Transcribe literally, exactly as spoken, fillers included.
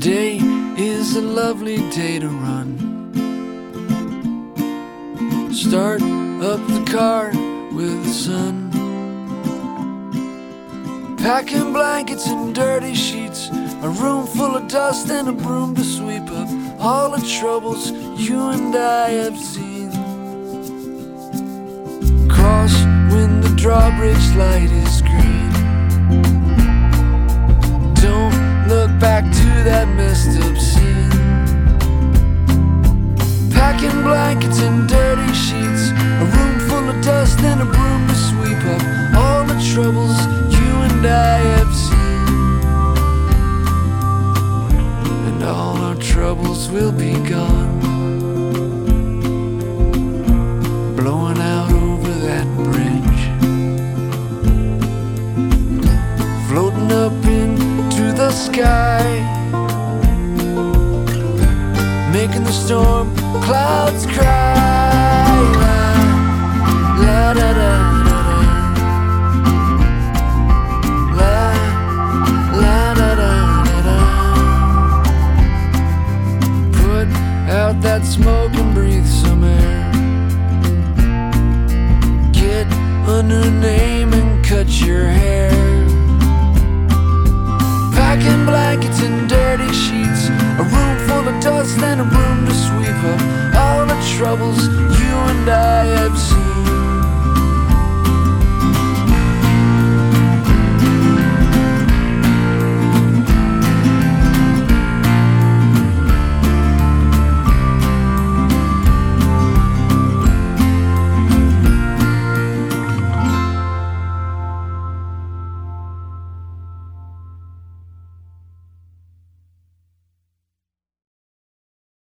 Today is a lovely day to run. Start up the car with the sun. Packing blankets and dirty sheets, a room full of dust and a broom to sweep up all the troubles you and I have seen. Cross when the drawbridge light is green. Don't look back to that messed up scene. Packing blankets and dirty sheets, a room full of dust and a broom to sweep up all the troubles you and I have seen. And all our troubles will be gone, blowing out over that bridge, floating up into the sky, making the storm clouds cry. La, la, da, da, da, da. La, la, da, da, da, da. Put out that smoke and breathe some air. Get a new name and cut your hair. Packing blankets and dirty sheets, a room full of dust and a broom to sweep up all the troubles you and I have seen.